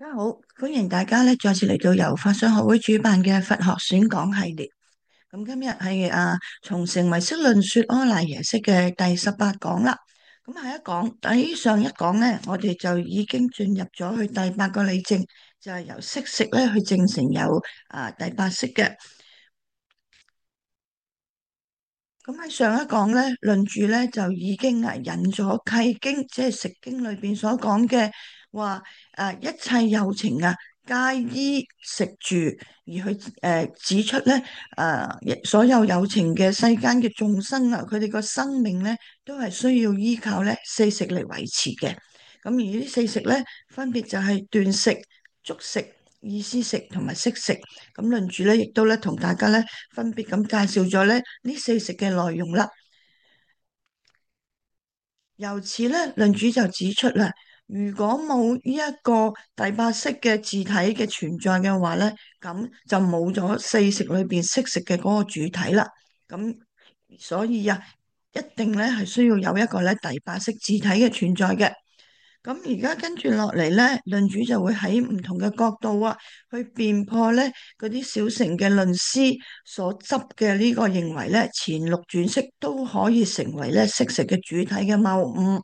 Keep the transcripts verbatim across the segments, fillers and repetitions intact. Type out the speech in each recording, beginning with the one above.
大家好，歡迎大家咧再次嚟到由法商學會主辦嘅佛學選講系列。咁今日係啊從成唯識論說阿賴耶識嘅第十八講啦。咁下一講，喺上一講呢，我哋就已經進入咗去第八個理證，就係由識食咧去證成有啊第八識嘅。咁喺上一講咧，論著咧就已經啊引咗契經，即係食經裏邊所講嘅話，誒一切有情啊，皆依食住而去誒、呃、指出咧，誒、呃、所有有情嘅世間嘅眾生啊，佢哋個生命咧都係需要依靠咧四食嚟維持嘅。咁而呢四食咧，分別就係斷食、觸食、意思食同埋識食。咁論著咧，亦都咧同大家咧分別咁介紹咗咧呢四食嘅內容啦。由此咧，論著就指出啦，如果冇呢一個第八識嘅自體嘅存在嘅話咧，咁就冇咗四食裏邊識食嘅嗰個主體啦。咁所以啊，一定咧係需要有一個咧第八識自體嘅存在嘅。咁而家跟住落嚟咧，論主就會喺唔同嘅角度啊，去辯破咧嗰啲小乘嘅論師所執嘅呢個認為咧，前六轉識都可以成為咧識食嘅主體嘅謬誤。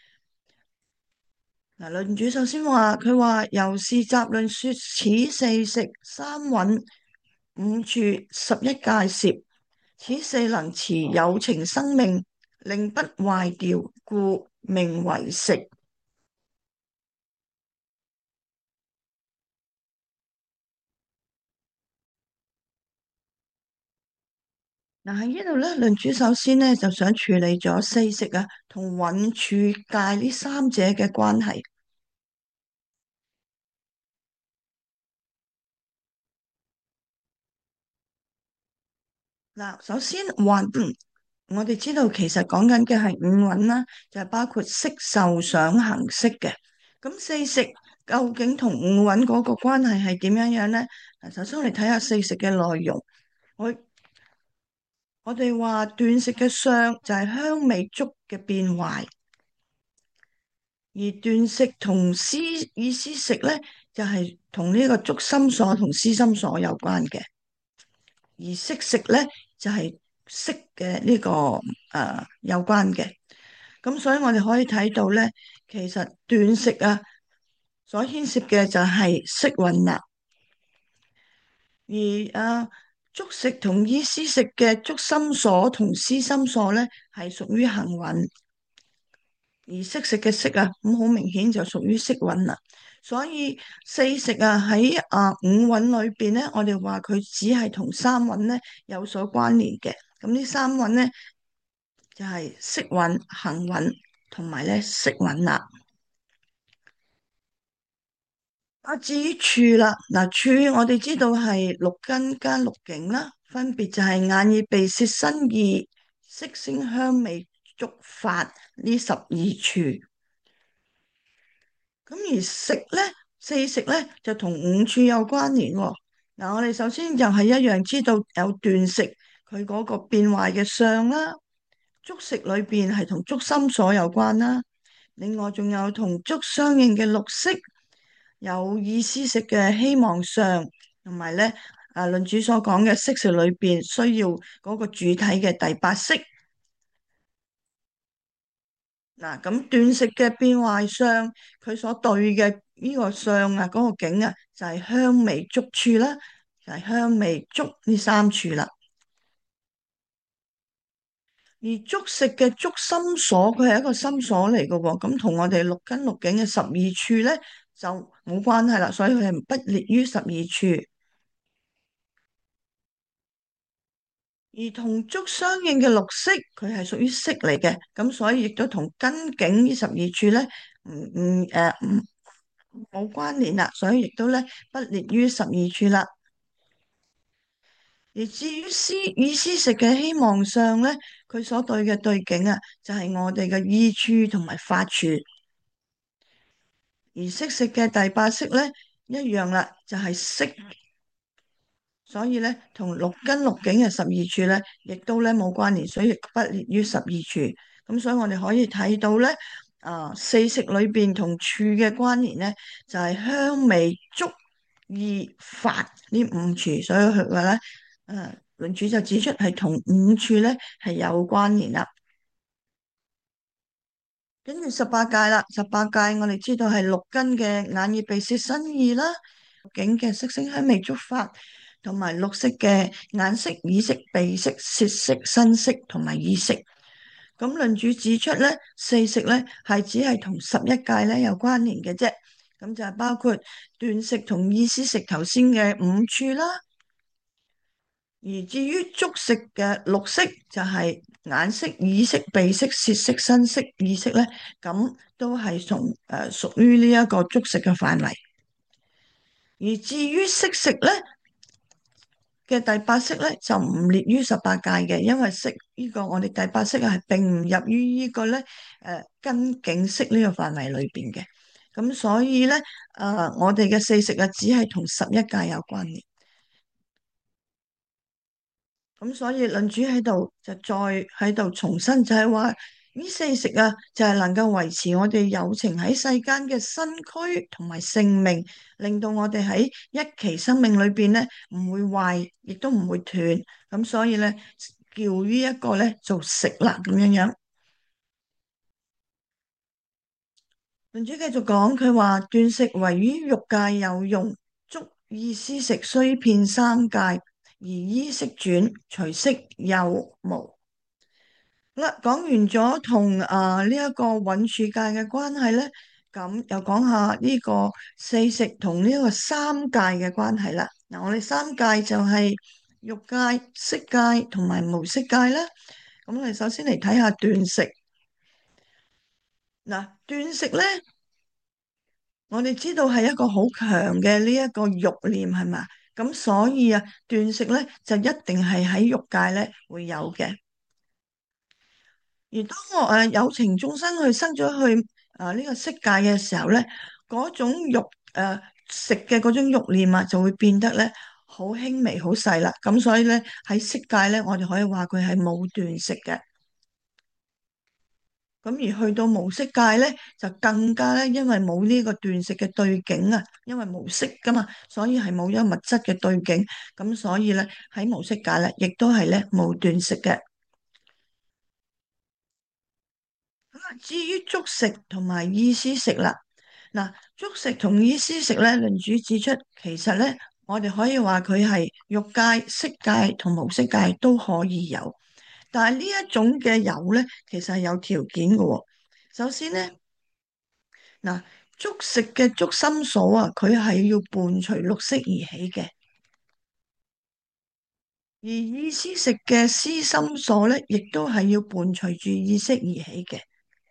嗱，論主首先話佢話由是集論說此四食三蘊五處十一界攝，此四能持有情生命，令不壞掉，故名為食。嗱，喺呢度咧，論主首先咧就想處理咗四食啊同蘊處界呢三者嘅關係。嗱，首先蘊，我哋知道其實講緊嘅係五蘊啦，就係包括色受想行識嘅。咁四食究竟同五蘊嗰個關係係點樣樣咧？嗱，首先我哋睇下四食嘅內容。我我哋話斷食嘅相就係香味觸嘅變壞。而斷食同思意思食咧，就係同呢個觸心所同思心所有關嘅；而識食咧，就係識嘅呢個誒、呃、有關嘅。咁所以我哋可以睇到咧，其實斷食啊所牽涉嘅就係識蘊啦，而誒觸食同意思食嘅觸心所同思心所咧，係屬於行蘊。而識食嘅識啊，咁好明顯就屬於識蘊啦。所以四食啊喺啊五蘊裏邊咧，我哋話佢只係同三蘊咧有所關聯嘅。咁呢三蘊咧就係識蘊、行蘊同埋咧識蘊啦。啊，至於處啦，嗱處我哋知道係六根加六境啦，分別就係眼耳鼻舌身意、色聲香味觸法呢十二處。咁而食咧，四食咧就同五處有關聯喎。嗱，我哋首先又係一樣知道有斷食佢嗰個變壞嘅相啦，觸食裏邊係同觸心所有關啦。另外仲有同觸相應嘅六識，有意思食嘅希望相，同埋咧啊論主所講嘅識食裏邊需要嗰個主體嘅第八識。嗱，咁斷食嘅變壞相，佢所對嘅呢個相啊，嗰、那個境啊，就係、是、香味觸處啦，就係、是、香味觸呢三處啦。而觸食嘅觸心所，佢係一個心所嚟嘅喎，咁同我哋六根六境嘅十二處咧就冇關係啦，所以佢係不列於十二處。而同觸相應嘅六識，佢係屬於識嚟嘅，咁所以亦都同根境呢十二處咧，唔唔誒唔冇關聯啦，所以亦都咧不列於十二處啦。而至於思意思食嘅希望相咧，佢所對嘅對境啊，就係、是、我哋嘅意處同埋法處。而識食嘅第八識咧一樣啦，就係、是、識，所以咧同六根六境嘅十二處咧，亦都咧冇關聯，所以不列於十二處。咁所以我哋可以睇到咧。 啊，四食裏邊同處嘅關聯呢，就係、是、香味觸意法呢五處，所以佢話咧，誒，論主就指出係同五處咧係有關聯啦。跟住十八界啦，十八界我哋知道係六根嘅眼耳鼻舌身意啦，境嘅色聲香味觸法，同埋六識嘅眼識、耳識、鼻識、舌識、身識同埋意識。咁論主指出咧，四識咧係只係同十一界咧有關聯嘅啫。咁就係包括斷識同意思識頭先嘅五處啦。而至於觸識嘅六識，就係眼識、耳識、鼻識、舌識、身識、意識咧，咁都係從誒屬於呢一個觸識嘅範圍。而至於色識咧嘅第八識咧，就唔列於十八界嘅，因為識呢個我哋第八識啊係並唔入於呢個咧誒根境識呢個範圍裏邊嘅。咁所以咧誒、呃、我哋嘅四識啊，只係同十一界有關聯。咁所以論主喺度就再喺度重申，就係話呢四食啊，就係能夠維持我哋有情喺世間嘅身軀同埋性命，令到我哋喺一期生命裏邊咧唔會壞，亦都唔會斷。咁所以咧叫呢一個咧做食啦咁樣樣。論主繼續講，佢話斷食唯於欲界有用，觸意思食雖遍三界，而依識轉，隨識有無。好啦，講完咗同啊呢一個蘊處界嘅關係咧，咁又講下呢個四食同呢個三界嘅關係啦。嗱，我哋三界就係欲界、色界同埋無色界啦。咁我哋首先嚟睇下斷食。嗱，斷食咧，我哋知道係一個好強嘅呢一個欲念係嘛，咁所以啊，斷食咧就一定係喺欲界咧會有嘅。而當我誒、呃、有情眾生去生咗去誒呢、呃這個色界嘅時候咧，嗰種欲誒、呃、食嘅嗰種欲念啊，就會變得咧好輕微、好細啦。咁所以咧喺色界咧，我哋可以話佢係冇斷食嘅。咁而去到無色界咧，就更加咧，因為冇呢個斷食嘅對境啊，因為無色噶嘛，所以係冇一個物質嘅對境。咁所以咧喺無色界咧，亦都係咧冇斷食嘅。至於觸食同埋意思食啦，嗱，觸食同意思食咧，論主指出，其實咧，我哋可以話佢係欲界、色界同無色界都可以有，但係呢一種嘅有咧，其實係有條件嘅喎。首先咧，嗱，觸食嘅觸心所啊，佢係要伴隨六識而起嘅，而意思食嘅思心所咧，亦都係要伴隨住意識而起嘅。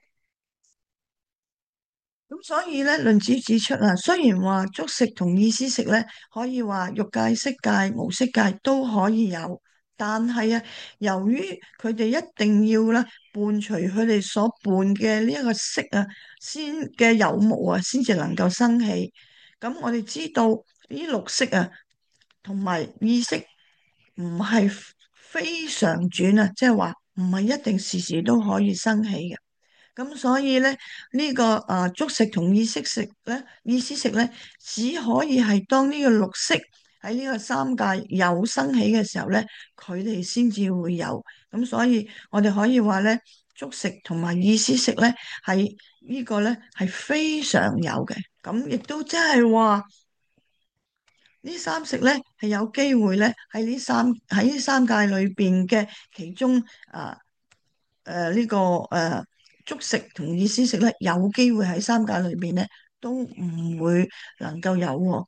咁所以咧，論主指出啊，雖然話觸食同意思食咧，可以話欲界、色界、無色界都可以有，但係啊，由於佢哋一定要啦，伴隨佢哋所伴嘅呢一個色啊，先嘅有無啊，先至能夠生起。咁我哋知道呢六識啊，同埋意識唔係非常轉啊，即係話唔係一定時時都可以生起嘅。咁所以咧，呢、這個啊觸食同意識食咧，意思食咧，只可以係當呢個六識喺呢個三界有生起嘅時候咧，佢哋先至會有。咁所以我哋可以話咧，觸食同埋意思食咧，係呢個咧係非常有嘅。咁亦都即係話呢三食咧係有機會咧喺呢三喺呢三界裏邊嘅其中啊。誒，呢、呃這個誒觸食同意思食咧，有機會喺三界裏邊咧，都唔會能夠有喎。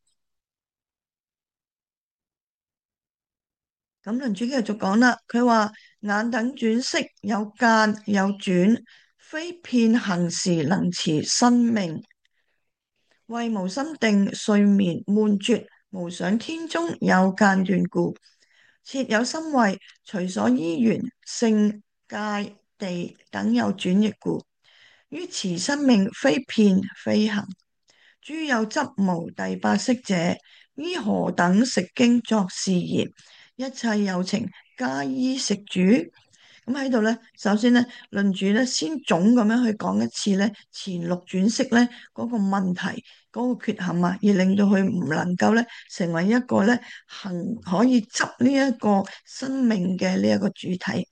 咁輪主繼續講啦，佢話眼等轉識有間有轉，非遍行時能持生命，為無心定睡眠悶絕，無想天中有間斷故，設有心慧，隨所依緣性界地等有轉易故。於持生命非遍非行，諸有執無第八識者，依何等食經作是言？一切有情皆依食主。咁咁喺度咧，首先咧，論主咧先總咁樣去講一次咧前六轉息咧嗰個問題、嗰個缺陷啊，而令到佢唔能夠咧成為一個咧行可以執呢一個生命嘅呢一個主體。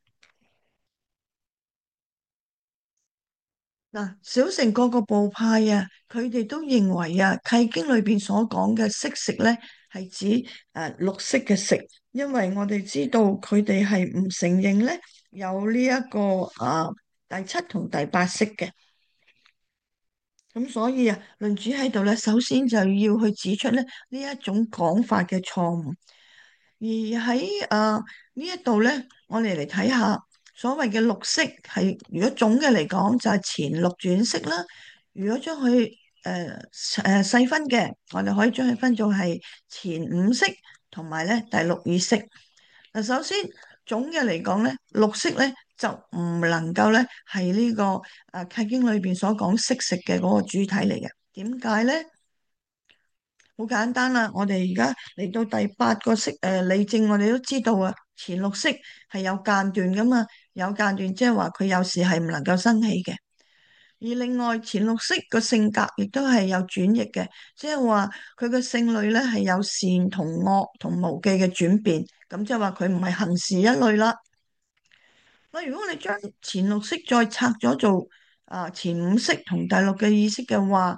嗱，小乘各個部派啊，佢哋都認為啊，契經裏邊所講嘅色食咧，係指誒、呃、綠色嘅食，因為我哋知道佢哋係唔承認咧有呢、這、一個啊、呃、第七同第八識嘅，咁所以啊，論主喺度咧，首先就要去指出咧呢一種講法嘅錯誤。而喺誒呢一度咧，我哋嚟睇下所謂嘅綠色係，如果總嘅嚟講就係前六轉色啦。如果將佢誒誒細分嘅，我哋可以將佢分做係前五色同埋咧第六意識。嗱，首先總嘅嚟講咧，綠色咧就唔能夠咧係呢個誒契經裏邊所講色食嘅嗰個主體嚟嘅。點解咧？好簡單啦，我哋而家嚟到第八個色誒理證，我哋都知道啊，前六識係有間斷噶嘛，有間斷即係話佢有時係唔能夠生起嘅。而另外前六識個性格亦都係有轉譯嘅，即係話佢個性類咧係有善同惡同無記嘅轉變，咁即係話佢唔係行事一類啦。嗱，如果你將前六識再拆咗做啊前五識同第六嘅意識嘅話，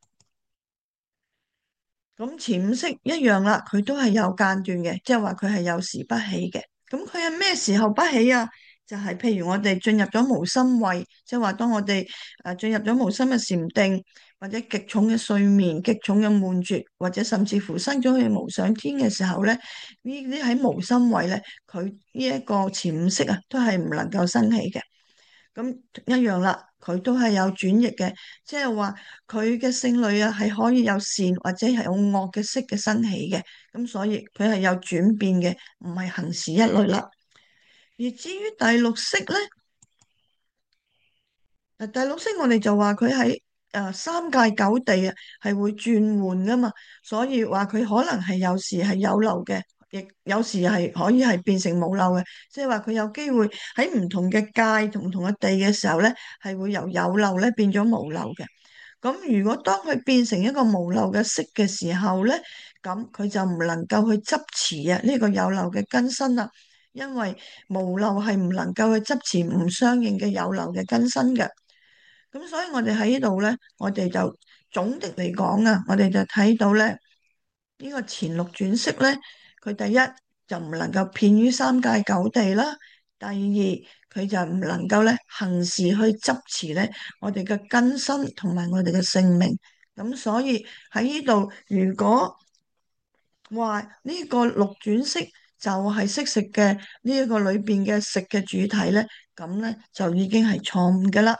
咁前五識一樣啦，佢都係有間斷嘅，即係話佢係有時不起嘅。咁佢係咩時候不起啊？就係、是、譬如我哋進入咗無心位，即係話當我哋誒進入咗無心嘅禪定，或者極重嘅睡眠、極重嘅悶絕，或者甚至乎生咗去無上天嘅時候咧，呢啲喺無心位咧，佢呢一個前五識啊，都係唔能夠生起嘅。咁一樣啦，佢都係有轉譯嘅，即係話佢嘅性類啊係可以有善或者係有惡嘅色嘅生起嘅，咁所以佢係有轉變嘅，唔係行事一類啦。而至於第六識咧，嗱，第六識我哋就話佢喺誒三界九地啊，係會轉換噶嘛，所以話佢可能係有時係有漏嘅，亦有時係可以係變成冇漏嘅，即係話佢有機會喺唔同嘅界同唔同嘅地嘅時候咧，係會由有漏咧變咗無漏嘅。咁如果當佢變成一個無漏嘅識嘅時候咧，咁佢就唔能夠去執持啊呢個有漏嘅根身啦，因為無漏係唔能夠去執持唔相應嘅有漏嘅根身嘅。咁所以我哋喺呢度咧，我哋就總的嚟講啊，我哋就睇到咧，呢個前六轉識咧，佢第一就唔能夠遍於三界九地啦，第二佢就唔能夠咧行事去執持咧我哋嘅根身同埋我哋嘅性命。咁所以喺呢度，如果話呢個六轉識就係識食嘅呢一個裏邊嘅食嘅主體咧，咁咧就已經係錯誤㗎喇。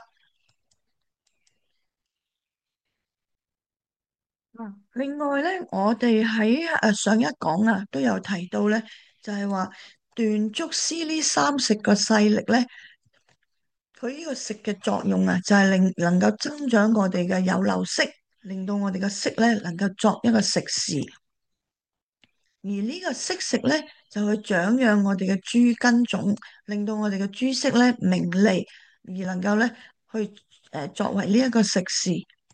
嗯另外咧，我哋喺誒上一講啊，都有提到咧，就係話斷足師呢三食個勢力咧，佢呢個食嘅作用啊，就係令能夠增長我哋嘅有漏色，令到我哋嘅色咧能夠作一個食時，而呢個色食咧就去長養我哋嘅諸根種，令到我哋嘅諸色咧明利，而能夠咧去誒作為呢一個食時。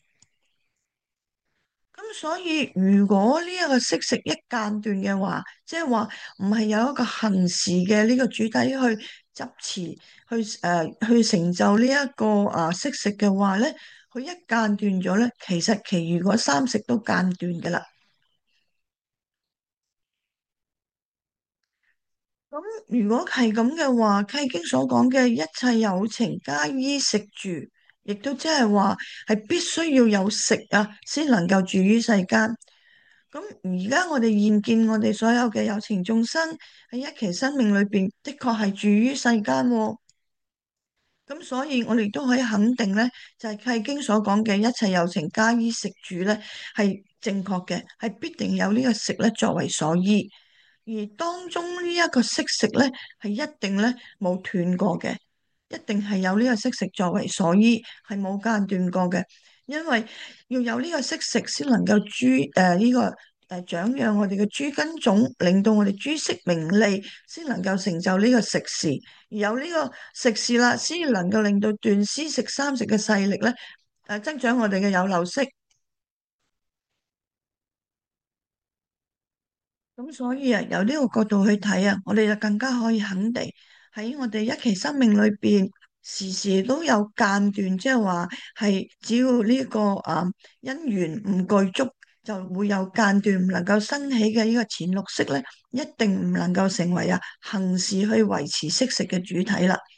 咁所以如果呢一個識食一間斷嘅話，即係話唔係有一個行事嘅呢個主體去執持，去誒、呃、去成就呢一個啊識食嘅話咧，佢一間斷咗咧，其實其餘嗰三食都間斷噶啦。咁如果係咁嘅話，契經所講嘅一切有情皆依食住，亦都即係話係必須要有食啊，先能夠住於世間。咁而家我哋現見我哋所有嘅有情眾生喺一期生命裏邊，的確係住於世間喎。咁所以我哋都可以肯定咧，就係契經所講嘅一切有情皆依食住咧，係正確嘅，係必定有呢個食咧作為所依。而當中呢一個識食咧，係一定咧冇斷過嘅，一定係有呢個識食作為所依，係冇間斷過嘅。因為要有呢個識食先能夠諸誒呢個誒長養我哋嘅諸根種，令到我哋諸色名利，先能夠成就呢個食事。而有呢個食事啦，先能夠令到斷施食三食嘅勢力咧，誒增長我哋嘅有漏色。咁所以啊，由呢個角度去睇啊，我哋就更加可以肯定喺我哋一期生命裏邊，時時都有間斷，即係話係只要呢、這個啊因緣唔具足，就會有間斷唔能夠生起嘅呢個前六識咧，一定唔能夠成為啊行事去維持色食嘅主體啦。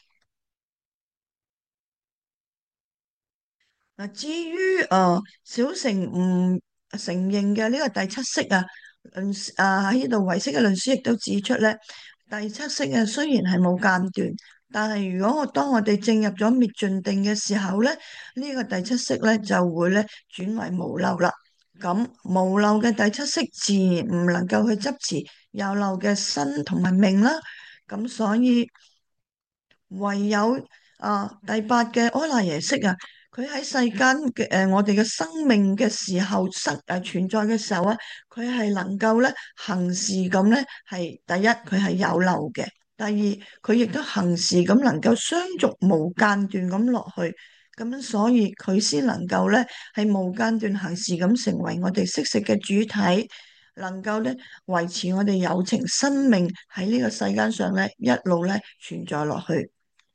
嗱，至於誒小乘唔承認嘅呢個第七識啊，論啊喺呢度唯識嘅論師亦都指出咧，第七識啊雖然係冇間斷，但係如果我當我哋進入咗滅盡定嘅時候咧，呢、這個第七識咧就會咧轉為無漏啦。咁無漏嘅第七識自然唔能夠去執持有漏嘅身同埋命啦。咁所以唯有啊第八嘅阿賴耶識啊。佢喺世間嘅誒，我哋嘅生命嘅時候，生誒存在嘅時候啊，佢係能夠咧行事咁咧，係第一佢係有漏嘅，第二佢亦都行事咁能夠相續無間斷咁落去，咁樣所以佢先能夠咧係無間斷行事咁成為我哋識食嘅主體，能夠咧維持我哋有情生命喺呢個世間上咧一路咧存在落去。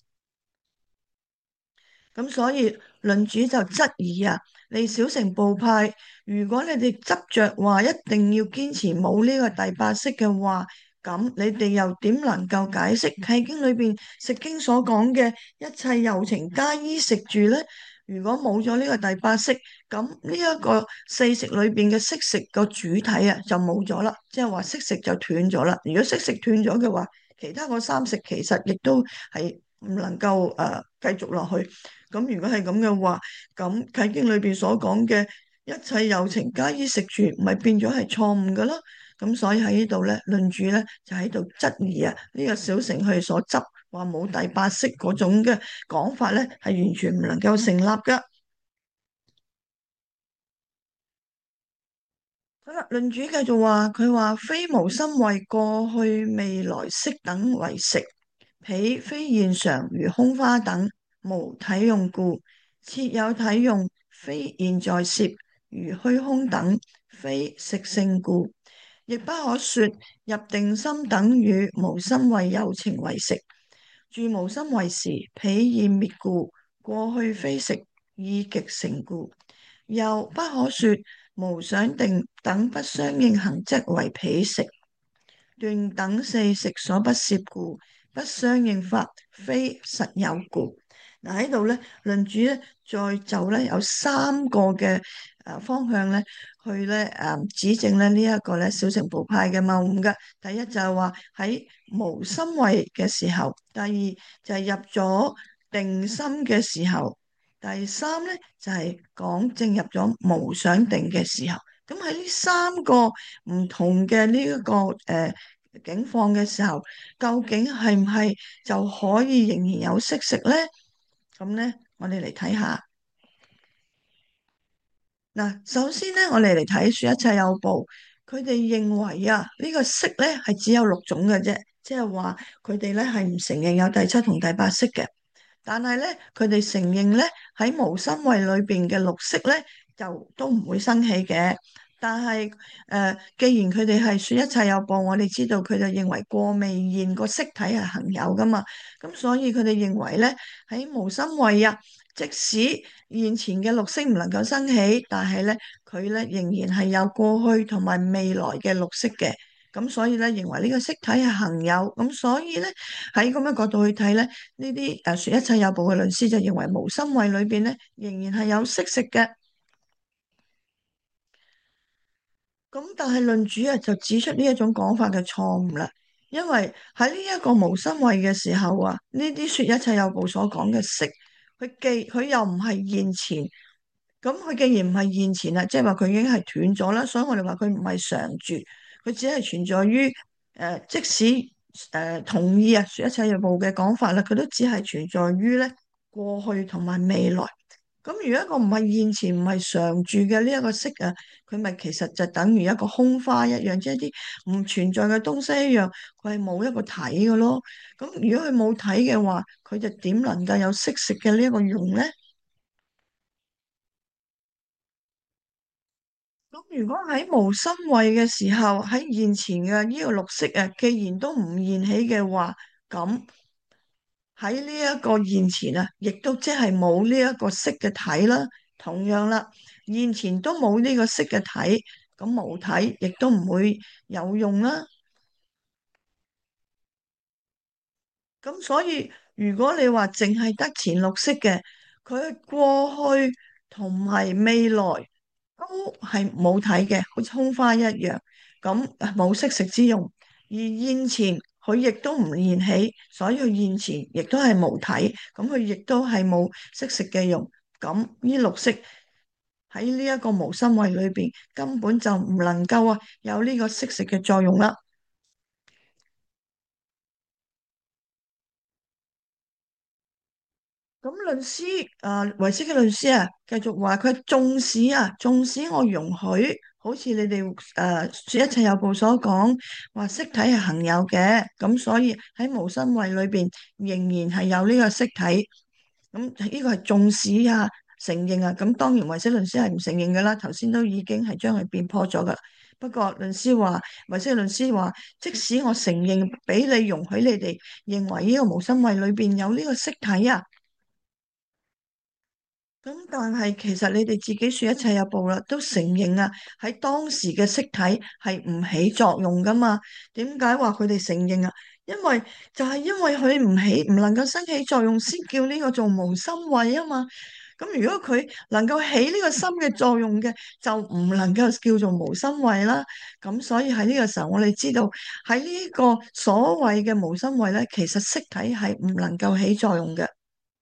咁所以論主就質疑啊，你小乘部派，如果你哋執着話一定要堅持冇呢個第八識嘅話，咁你哋又點能夠解釋契經裏邊食經所講嘅一切有情皆依食住呢？如果冇咗呢個第八識，咁呢一個四食裏邊嘅色食個主體啊就冇咗啦，即係話色食就斷咗啦。如果色食斷咗嘅話，其他嗰三食其實亦都係唔能夠誒、呃、繼續落去。咁如果係咁嘅話，咁契經裏邊所講嘅一切有情皆依食住，咪變咗係錯誤嘅咯。咁所以喺呢度咧，論主咧就喺度質疑啊，呢、這個小乘佢所執話冇第八識嗰種嘅講法咧，係完全唔能夠成立噶。好啦，論主繼續話，佢話非無心為過去未來識等為食，彼非現常如空花等無體用故，設有體用，非現在攝如虛空等，非食性故，亦不可說入定心等與無心為有情為食。住無心為時，彼現滅故，過去非食，意極成故。又不可說無想定等不相應行則為彼食。斷等四食所不攝故，不相應法，非實有故。嗱喺度咧，論主咧再就咧有三個嘅誒方向咧去咧誒指證咧呢一個咧小乘部派嘅謬誤嘅。第一就係話喺無心位嘅時候，第二就係入咗定心嘅時候，第三咧就係講正入咗無想定嘅時候。咁喺呢三個唔同嘅呢一個誒、呃、境況嘅時候，究竟係唔係就可以仍然有色食咧？咁咧，我哋嚟睇下。嗱，首先咧，我哋嚟睇說一切有部，佢哋認為啊，呢個色咧係只有六種嘅啫，即係話佢哋咧係唔承認有第七同第八識嘅。但係咧，佢哋承認咧喺無心位裏邊嘅六識咧，就都唔會生起嘅。但係誒、呃，既然佢哋係說一切有部，我哋知道佢就認為過未現個色體係恆有噶嘛，咁所以佢哋認為咧喺無心位啊，即使現前嘅六識唔能夠生起，但係咧佢咧仍然係有過去同埋未來嘅六識嘅。咁所以咧，認為呢個色體係恆有，咁所以咧喺咁嘅角度去睇咧，呢啲誒說一切有部嘅論師就認為無心位裏邊咧仍然係有色食嘅。咁但係論主啊就指出呢一種講法嘅錯誤啦，因為喺呢一個無心位嘅時候啊，呢啲說一切有部所講嘅食，佢既佢又唔係現前，咁佢既然唔係現前啦，即係話佢已經係斷咗啦，所以我哋話佢唔係常住，佢只係存在於誒、呃，即使誒、呃、同意啊說一切有部嘅講法啦，佢都只係存在於咧過去同埋未來。 咁如果一個唔係現前唔係常住嘅呢一個色啊，佢咪其實就等於一個空花一樣，即係啲唔存在嘅東西一樣，佢係冇一個體嘅咯。咁如果佢冇體嘅話，佢就點能夠有色識嘅呢一個用呢？咁如果喺無心位嘅時候，喺現前嘅呢個綠色啊，既然都唔現起嘅話，咁喺呢一個現前啊，亦都即係冇呢一個色嘅體啦。同樣啦，現前都冇呢個色嘅體，咁無體亦都唔會有用啦。咁所以如果你話淨係得前綠色嘅，佢過去同埋未來都係冇體嘅，好似空花一樣，咁冇色食之用。而現前佢亦都唔現起，所以佢現前亦都係無體，咁佢亦都係冇色食嘅用。咁呢綠色喺呢一個無心位裏邊，根本就唔能夠啊有呢個色食嘅作用啦。咁論師啊，唯識嘅論師啊，繼續話佢縱使啊，縱使我容許，好似你哋誒說一切有部所講，話色體係恒有嘅，咁所以喺無生位裏邊仍然係有呢個色體。咁呢個係縱使啊，承認啊，咁當然唯識論師係唔承認噶啦，頭先都已經係將佢辯破咗噶。不過論師話，唯識論師話，即使我承認俾你容許你哋認為呢個無生位裏邊有呢個色體啊。咁但係其實你哋自己說一切有部啦，都承認啊，喺當時嘅色體係唔起作用噶嘛？點解話佢哋承認啊？因為就係因為佢唔起，唔能夠生起作用，先叫呢個做無心位啊嘛。咁如果佢能夠起呢個心嘅作用嘅，就唔能夠叫做無心位啦。咁所以喺呢個時候，我哋知道喺呢個所謂嘅無心位咧，其實色體係唔能夠起作用嘅。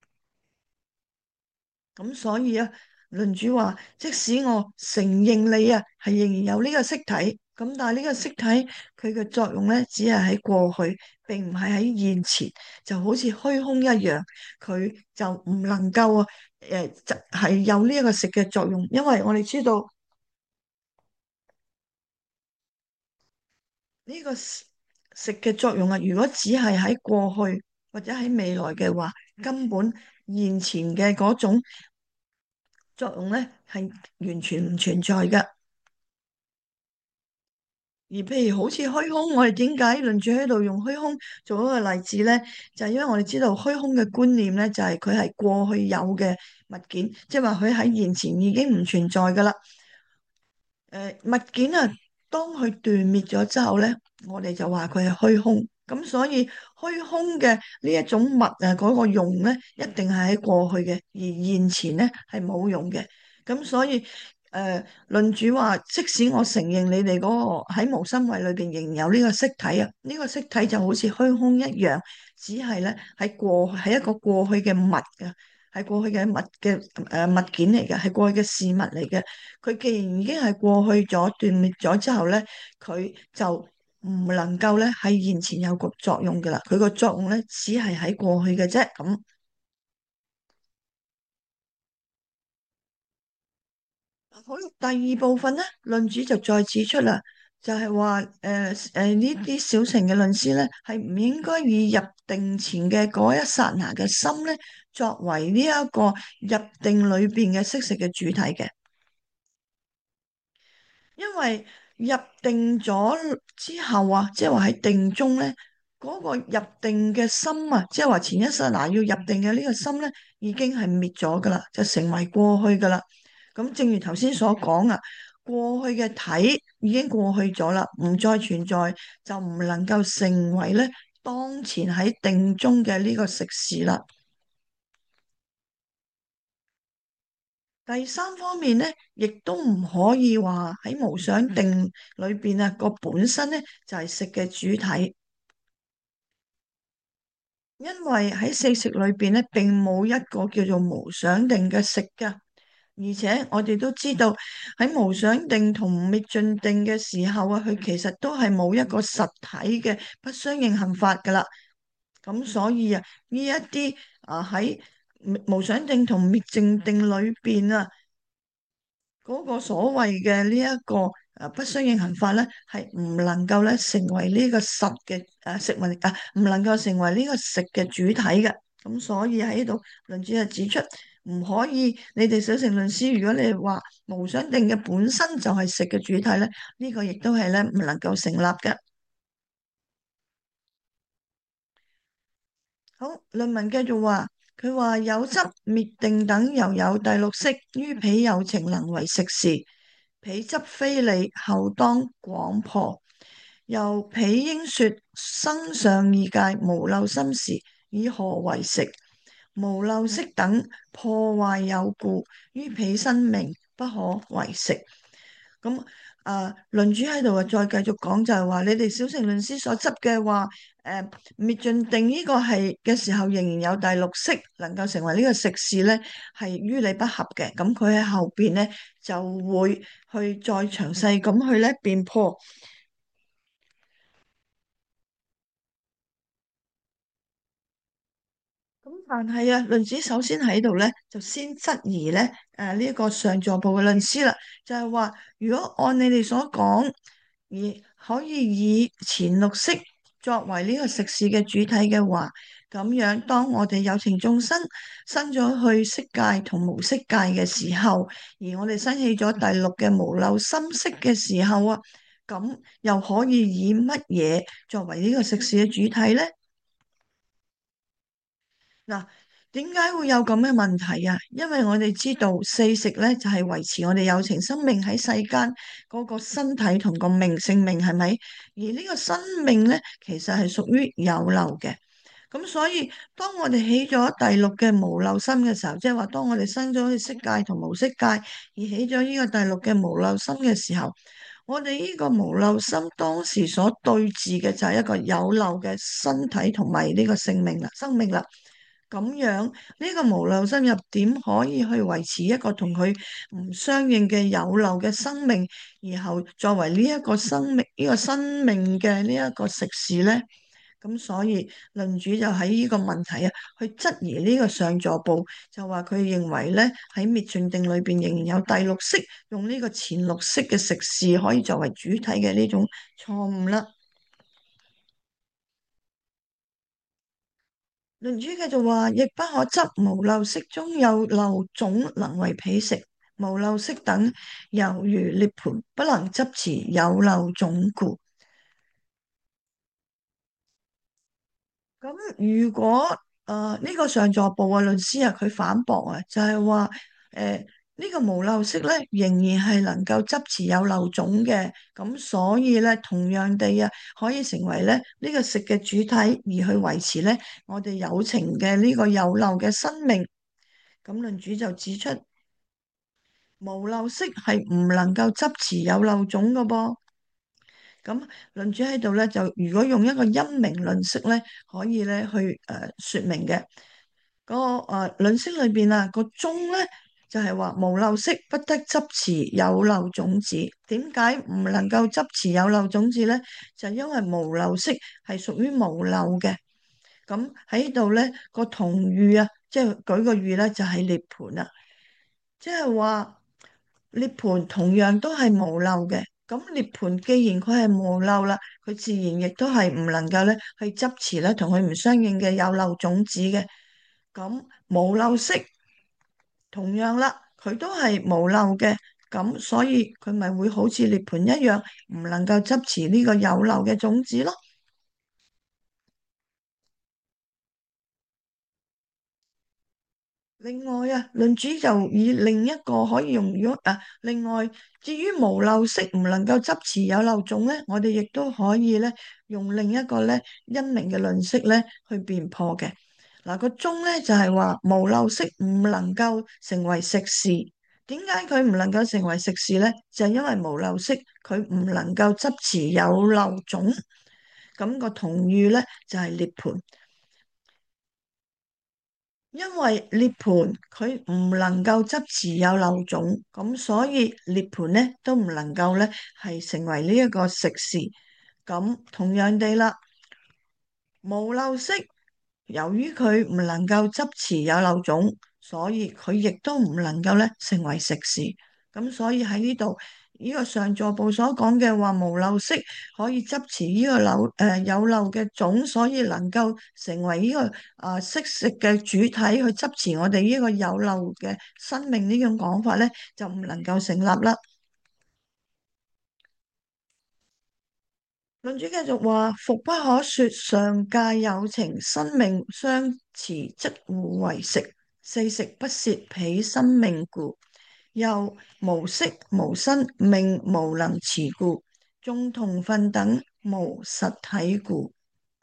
咁所以啊，論主話，即使我承認你啊係仍然有呢個色體，咁但係呢個色體佢嘅作用咧，只係喺過去，並唔係喺現前，就好似虛空一樣，佢就唔能夠啊，誒，就係有呢一個食嘅作用，因為我哋知道呢個食食嘅作用啊，如果只係喺過去或者喺未來嘅話，根本現前嘅嗰種作用咧係完全唔存在嘅。而譬如好似虛空，我哋點解論住喺度用虛空做一個例子呢？就係因為我哋知道虛空嘅觀念呢，就係佢係過去有嘅物件，即係話佢喺現前已經唔存在噶啦。誒，物件啊，當佢斷滅咗之後呢，我哋就話佢係虛空。咁所以虛空嘅呢一種物啊，嗰個用呢，一定係喺過去嘅，而現前呢係冇用嘅。咁所以誒，論主話，即使我承認你哋嗰個喺無生位裏邊仍有呢個色體啊，呢個色體就好似虛空一樣，只係咧喺過係一個過去嘅物嘅，係過去嘅物嘅誒物件嚟嘅，係過去嘅事物嚟嘅。佢既然已經係過去咗、斷滅咗之後咧，佢就唔能夠咧喺現前有個作用噶啦。佢個作用咧只係喺過去嘅啫。咁好，第二部分咧，論主就再指出啦，就係話誒誒呢啲小乘嘅論師咧，係唔應該以入定前嘅嗰一剎那嘅心咧，作為呢一個入定裏邊嘅色識嘅主體嘅。因為入定咗之後啊，即係話喺定中咧，嗰個入定嘅心啊，即係話前一剎那要入定嘅呢個心咧，已經係滅咗噶啦，就成為過去噶啦。咁正如頭先所講啊，過去嘅體已經過去咗啦，唔再存在，就唔能夠成為咧當前喺定中嘅呢個食事啦。第三方面咧，亦都唔可以話喺無想定裏邊啊，個本身咧就係食嘅主體，因為喺四食裏邊咧，並冇一個叫做無想定嘅食噶，而且我哋都知道喺無想定同滅盡定嘅時候啊，佢其實都係冇一個實體嘅不相應行法噶啦。咁所以啊，呢一啲啊喺無想定同滅盡定裏邊啊，嗰個所謂嘅呢一個誒不相應行法咧，係唔能夠咧成為呢個實嘅誒食物啊，唔能夠成為呢個食嘅主體嘅。咁所以喺呢度論主就指出，唔可以你哋小乘論師，如果你話無想定嘅本身就係食嘅主體咧，呢個亦都係咧唔能夠成立嘅。好，論文繼續話，佢話有執滅定等猶有第六識，於彼有情能為食時，彼執非理，後當廣破。又彼應說生上二界無漏心時，以何為食？無漏識等破壞有故，於彼生命不可為食。咁啊，論主喺度啊，再繼續講就係話，你哋小乘論師所執嘅話，誒滅盡定呢個係嘅時候，仍然有第六識能夠成為呢個食事咧，係於理不合嘅。咁佢喺後邊咧就會去再詳細咁去咧辯破。咁但係啊，論子首先喺度咧，就先質疑咧，誒呢一個上座部嘅論師啦，就係話如果按你哋所講，而可以以前六識作為呢個食事嘅主體嘅話，咁樣當我哋有情眾生生咗去色界同無色界嘅時候，而我哋生起咗第六嘅無漏心識嘅時候啊，咁又可以以乜嘢作為呢個食事嘅主體咧？嗱，點解會有咁嘅問題啊？因為我哋知道四食咧就係維持我哋有情生命喺世間嗰個身體同個命性命係咪？而呢個生命咧其實係屬於有漏嘅。咁所以當我哋起咗第六嘅無漏心嘅時候，即係話當我哋生咗去色界同無色界而起咗呢個第六嘅無漏心嘅時候，我哋呢個無漏心當時所對峙嘅就係一個有漏嘅身體同埋呢個性命啦、生命啦。咁樣呢個無漏心又點可以去維持一個同佢唔相應嘅有漏嘅生命，然後作為呢一個生命呢個生命嘅呢一個食事呢？咁所以論主就喺呢個問題啊，去質疑呢個上座部，就話佢認為呢喺滅盡定裏邊仍然有第六識，用呢個前六識嘅食事可以作為主體嘅呢種錯誤啦。論主繼續話，亦不可執無漏識中有漏種能為彼食，無漏識等猶如涅槃，不能執持有漏種故。咁如果誒呢、呃這個上座部嘅論師啊，佢反駁啊，就係話誒呢個無漏識咧，仍然係能夠執持有漏種嘅，咁所以咧同樣地啊，可以成為咧呢、這個食嘅主體，而去維持咧我哋有情嘅呢個有漏嘅生命。咁論主就指出，無漏識係唔能夠執持有漏種嘅噃。咁論主喺度咧，就如果用一個因明論釋咧，可以咧去誒、呃、說明嘅。嗰、那個誒、呃、論釋裏邊啊，個中咧就係、是、話無漏識不得執持有漏種子。點解唔能夠執持有漏種子咧？就因為無漏識係屬於無漏嘅。咁喺度咧個同喻啊，即係舉個喻咧，就係涅槃啊。即係話涅槃同樣都係無漏嘅，咁涅槃既然佢係無漏啦，佢自然亦都係唔能夠咧去執持咧同佢唔相應嘅有漏種子嘅。咁無漏識同樣啦，佢都係無漏嘅，咁所以佢咪會好似涅槃一樣，唔能夠執持呢個有漏嘅種子咯。另外啊，論主就以另一個可以用，如果啊，另外至於無漏識唔能夠執持有漏種咧，我哋亦都可以咧用另一個咧因明嘅論釋咧去辯破嘅。嗱、個中咧就係話無漏識唔能夠成為食事，點解佢唔能夠成為食事咧？就係因為無漏識佢唔能夠執持有漏種，咁、個同義咧就係涅槃。因為涅槃佢唔能夠執持有漏種，咁所以涅槃呢都唔能夠呢係成為呢一個食事。咁同樣地啦，無漏識由於佢唔能夠執持有漏種，所以佢亦都唔能夠咧成為食事。咁所以喺呢度呢個上座部所講嘅話無漏色可以執持呢個漏誒、呃、有漏嘅種，所以能夠成為呢、這個啊色食嘅主體去執持我哋呢個有漏嘅生命呢種講法咧，就唔能夠成立啦。論主繼續話：復不可說上界有情生命相持，即互為食。四食不竊彼生命故，又無色無生命無能持故，眾同分等無實體故。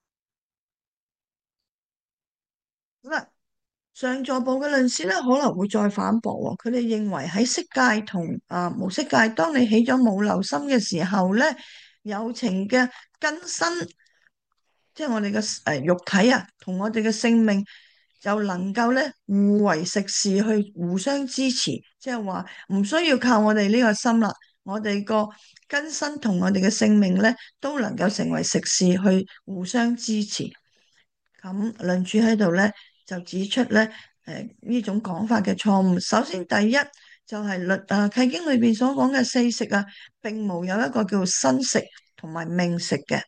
好啦，上座部嘅論師咧可能會再反駁喎，佢哋認為喺色界同啊無色界，當你起咗冇漏心嘅時候咧，有情嘅根身。即係我哋嘅誒肉體啊，同我哋嘅性命就能夠咧互為食事去互相支持，即係話唔需要靠我哋呢個心啦，我哋個根身同我哋嘅性命咧都能夠成為食事去互相支持。咁論主喺度咧就指出咧誒呢種講法嘅錯誤。首先第一就係、是、律啊契經裏邊所講嘅四食啊，並無有一個叫生食同埋命食嘅。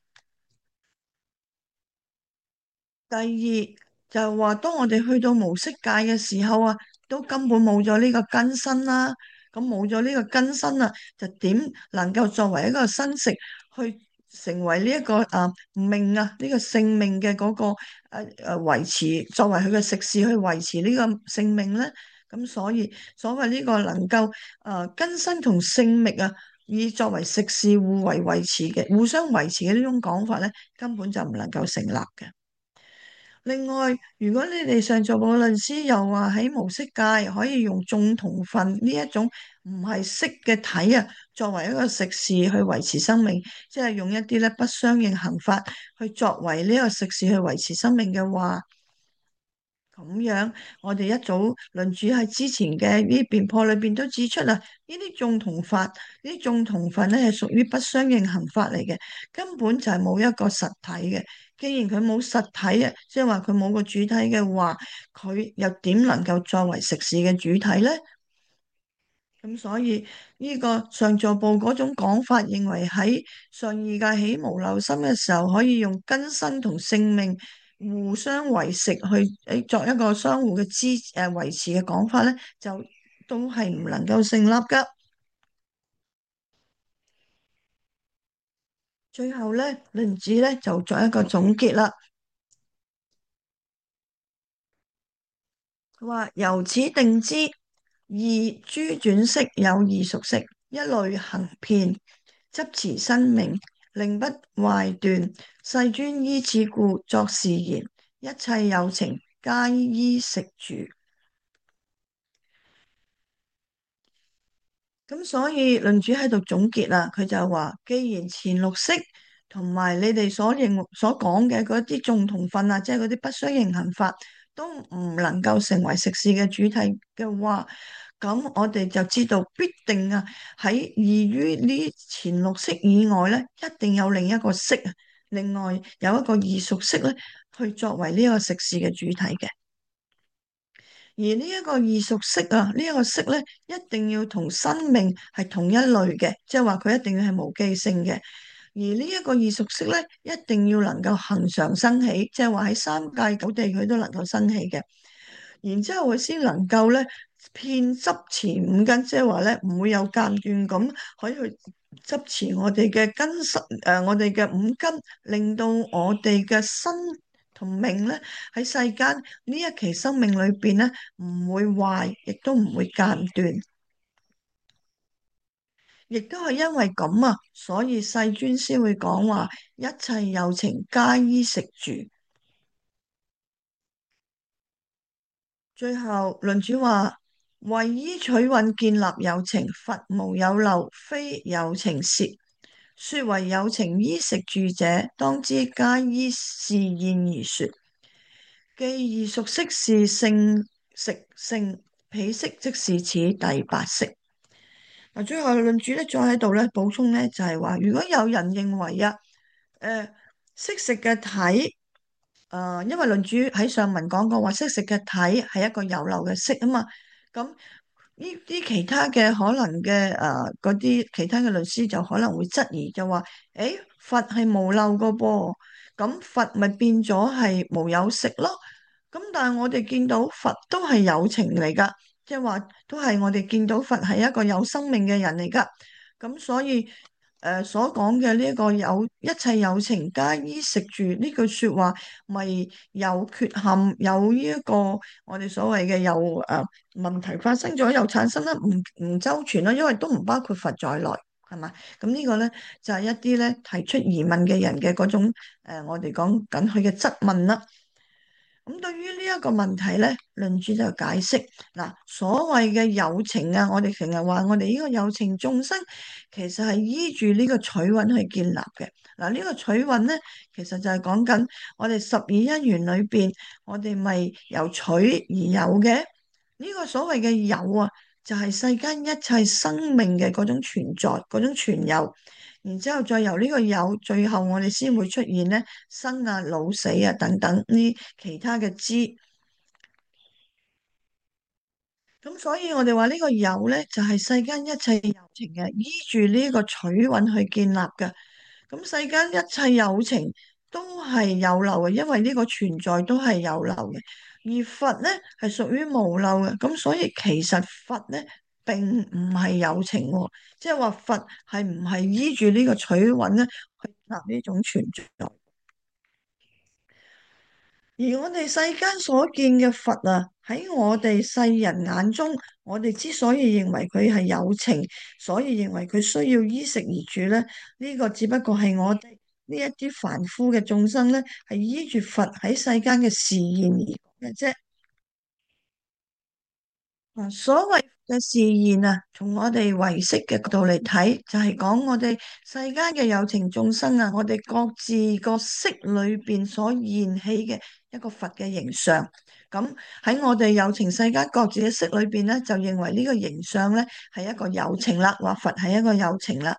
第二就係話，當我哋去到無色界嘅時候啊，都根本冇咗呢個根身啦。咁冇咗呢個根身啊，就點能夠作為一個生食去成為呢、這、一個啊命啊呢、這個性命嘅嗰、那個誒誒維持，作為佢嘅食事去維持呢個性命咧？咁所以所謂呢個能夠誒、呃、根身同性命啊，以作為食事互為維持嘅、互相維持嘅呢種講法咧，根本就唔能夠成立嘅。另外，如果你哋上座部嘅論師又話喺無色界可以用眾同分呢一種唔係色嘅體啊，作為一個食事去維持生命，即係用一啲咧不相應行法去作為呢個食事去維持生命嘅話，咁樣，我哋一早論主喺之前嘅呢辯破裏邊都指出啦，呢啲眾同法，呢啲眾同分咧係屬於不相應行法嚟嘅，根本就係冇一個實體嘅。既然佢冇實體啊，即係話佢冇個主體嘅話，佢又點能夠作為食事嘅主體咧？咁所以呢個上座部嗰種講法，認為喺上二界起無漏心嘅時候，可以用根身同性命互相為食去誒作一個相互嘅支誒維持嘅講法咧，就都係唔能夠成立噶。最後咧，論子咧就作一個總結啦。佢話由此定知，二諸轉識有二屬色，一類行遍，執持生命，令不壞斷。世尊依此故作是言：一切有情皆依食住。咁所以論主喺度總結啦，佢就話：既然前六識同埋你哋所認所講嘅嗰啲眾同分啊，即係嗰啲不相應行法，都唔能夠成為食事嘅主體嘅話，咁我哋就知道必定啊喺異於呢前六識以外咧，一定有另一個識啊，另外有一個異熟識咧，去作為呢個食事嘅主體嘅。而呢一個異熟識啊，呢一個識咧，一定要同生命係同一類嘅，即係話佢一定要係無記性嘅。而呢一個異熟識咧，一定要能夠恒常生起，即係話喺三界九地佢都能夠生起嘅。然之後佢先能夠咧，遍執持五根，即係話咧唔會有間斷咁可以去執持我哋嘅根身誒，我哋嘅五根，令到我哋嘅身同命咧喺世間呢一期生命裏邊咧唔會壞，亦都唔會間斷，亦都係因為咁啊，所以世尊先會講話一切有情皆依食住。最後論主話：唯依取蘊建立有情，佛無有漏，非有情攝。說為有情依食住者，當知皆依是現而說。既異熟識是性食性，彼識即是此第八識。嗱，最後論主咧再喺度咧補充咧，就係話如果有人認為啊，誒、呃、識食嘅體。 誒，因為論主喺上文講過話，色食嘅體係一個有漏嘅色啊嘛。咁呢啲其他嘅可能嘅誒嗰啲其他嘅律師就可能會質疑，就話：誒，佛係無漏個噃，咁佛咪變咗係無有色咯？咁但係我哋見到佛都係有情嚟噶，即係話都係我哋見到佛係一個有生命嘅人嚟噶。咁所以誒、呃、所講嘅呢一個有一切有情皆依食住呢句說話，咪有缺陷，有呢一個我哋所謂嘅有誒、呃、問題發生咗，又產生得唔唔周全啦，因為都唔包括佛在內，係嘛？咁呢個咧就係、是、一啲咧提出疑問嘅人嘅嗰種誒、呃，我哋講緊佢嘅質問啦。咁對於呢一個問題咧，論主就解釋嗱，所謂嘅有情啊，我哋成日話我哋呢個有情眾生，其實係依住呢個取蘊去建立嘅。嗱，呢個取蘊咧，其實就係講緊我哋十二因緣裏邊，我哋咪由取而有嘅。呢個所謂嘅有啊，就係世間一切生命嘅嗰種存在，嗰種存有。然之後再由呢個有，最後我哋先會出現呢生啊、老死啊等等呢其他嘅知。咁所以我哋話呢個有呢，就係世間一切有情嘅，依住呢個取蘊去建立嘅。咁世間一切有情都係有漏嘅，因為呢個存在都係有漏嘅。而佛呢係屬於無漏嘅，咁所以其實佛呢並唔係有情喎，即係話佛係唔係依住呢個取蘊呢去立呢種存在。而我哋世間所見嘅佛啊，喺我哋世人眼中，我哋之所以認為佢係有情，所以認為佢需要衣食而住咧，呢個只不過係我哋呢一啲凡夫嘅眾生咧，係依住佛喺世間嘅示現而講嘅啫。啊，所謂嘅示現啊，從我哋唯識嘅角度嚟睇，就係講我哋世間嘅有情眾生啊，我哋各自個識裏邊所現起嘅一個佛嘅形象。咁喺我哋有情世間各自嘅識裏邊咧，就認為呢個形象咧係一個有情啦，話佛係一個有情啦。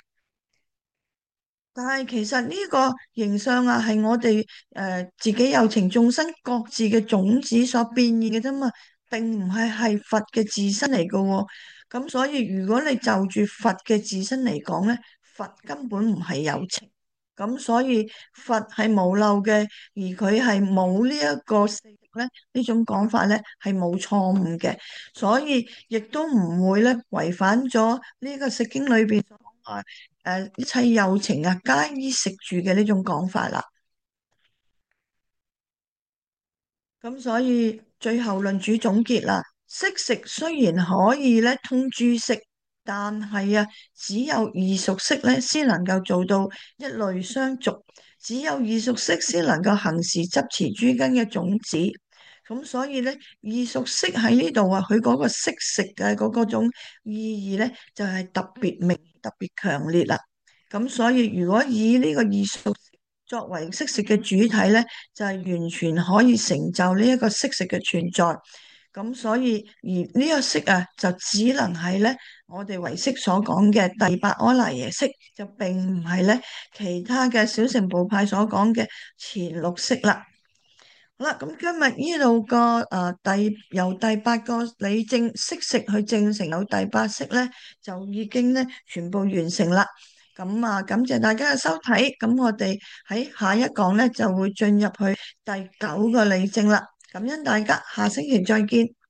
但係其實呢個形象啊，係我哋誒、呃、自己有情眾生各自嘅種子所變現嘅啫嘛，並唔係係佛嘅自身嚟嘅喎。咁所以如果你就住佛嘅自身嚟講咧，佛根本唔係有情。咁所以佛係無漏嘅，而佢係冇呢一個性咧，呢種講法咧係冇錯誤嘅，所以亦都唔會咧違反咗呢個釋經裏邊所講話誒一切有情啊，皆依食住嘅呢種講法啦。咁所以最後論主總結啦，色食雖然可以咧通諸色，但係啊，只有異熟識咧先能夠做到一類相續，只有異熟識先能夠行事執持諸根嘅種子。咁所以咧，異熟識喺呢度啊，佢嗰個色食嘅嗰嗰種意義咧，就係特別明、特別強烈啦。咁所以如果以呢個異熟作為色食嘅主體咧，就係完全可以成就呢一個色食嘅存在。咁所以而呢個色啊，就只能係咧我哋唯識所講嘅第八阿賴耶識，就並唔係咧其他嘅小乘部派所講嘅前六識啦。好啦，咁今日呢度個誒第由第八個理證色食去證成有第八識咧，就已經咧全部完成啦。咁啊，感謝大家嘅收睇。咁我哋喺下一講咧就會進入去第九個理證啦。感恩大家，下星期再見。